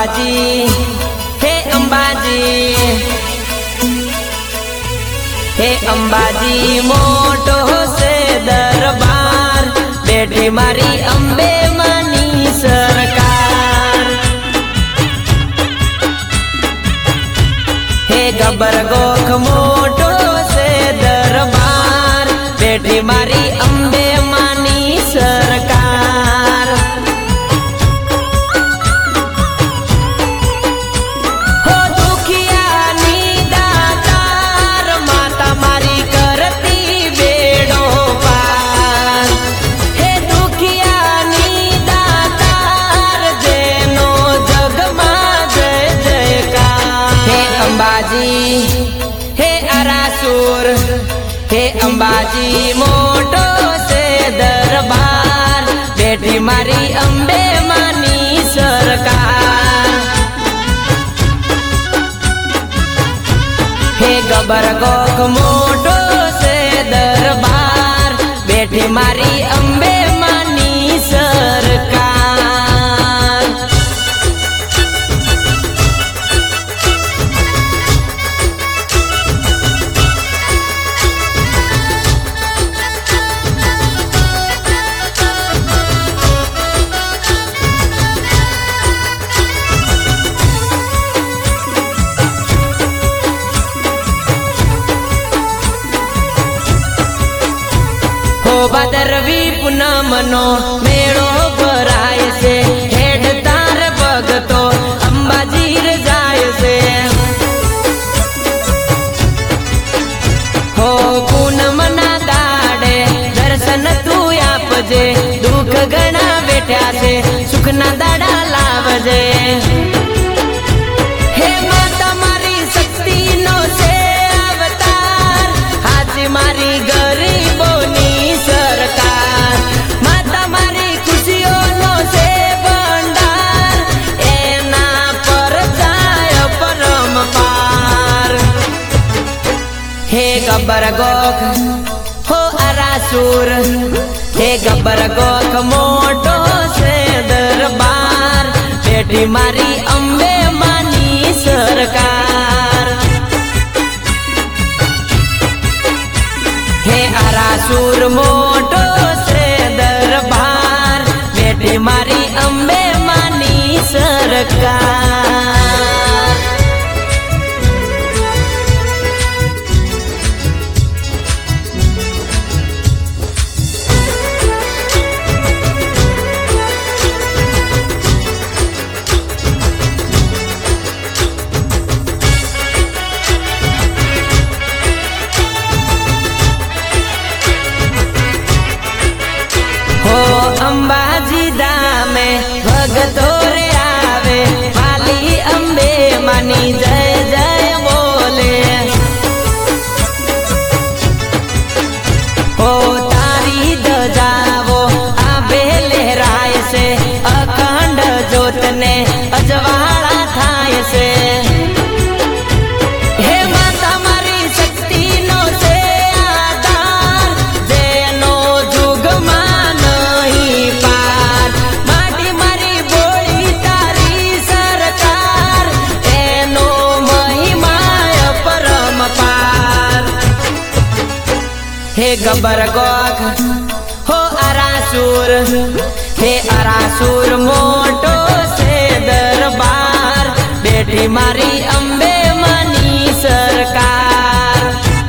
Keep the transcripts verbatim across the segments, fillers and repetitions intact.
અંબાજી હે અંબાજી હે અંબાજી મોટો છે દરબાર બેઠી મારી અંબે માની સરકાર હે ગબર ગોખ મોટો છે દરબાર બેઠી મારી અંબે માની સરકાર હો દુખિયાની દાતાર માતા મારી કરતી બેડો પાર હે દુખિયાની દાતાર જેનો જગમાં જય જયકાર હે અંબાજી હે આરાસુર હે અંબાજી મોટો છે દરબાર બેઠી મારી અંબે માની સરકાર હે ગબર ગોખ મોટો છે દરબાર બેઠી મારી અંબે માની સરકાર ભાદરવી પૂનમનો મેળો ભરાય છે હેડ તાર ભગતો અંબાજી જાય છે હો પૂનમના દાડે દર્શન તું આપજે દુઃખ ઘણા બેઠ્યા છે સુખના દાડા લાવજે હે માતા મારી શક્તિનો છે અવતાર હાજી મારી ગરીબોની સરકાર માતા મારી ખુશીઓનો છે ભંડાર એના પર જાય પરમ પાર હે ગબર ગોખ હો આરાસુર હે ગબર ગોખ મોટો છે દરબાર બેઠી મારી અંબે માની સરકાર હે આરાસુર મોટો છે દરબાર બેઠી મારી અંબે માની સરકાર અંબાજી ધામે ભગતો રે આવે વાલી અંબે માની જય જય બોલે હો તારી ધજાવો આભે લહેરાય છે અખંડ જ્યોતને અજવાળા થાય છે હે માતા મારી શક્તિનો છે આધાર જેનો જુગમાં હે ગબર ગોખ હો આરાસુર હે આરાસુર મોટો છે દરબાર બેઠી મારી અંબે માની સરકાર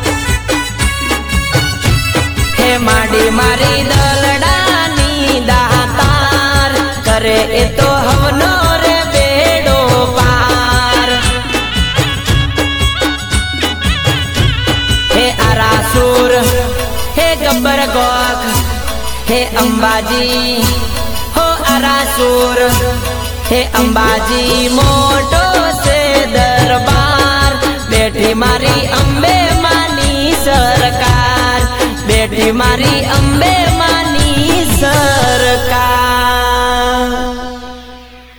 હે માડી મારી દલડાની દાતાર કરે એ તો હવનો રે બેડો પાર હે આરાસુર હે ગબર ગોખ હે અંબાજી હો આરાસુર હે અંબાજી મોટો છે દરબાર બેઠી મારી અંબે માની સરકાર બેઠી મારી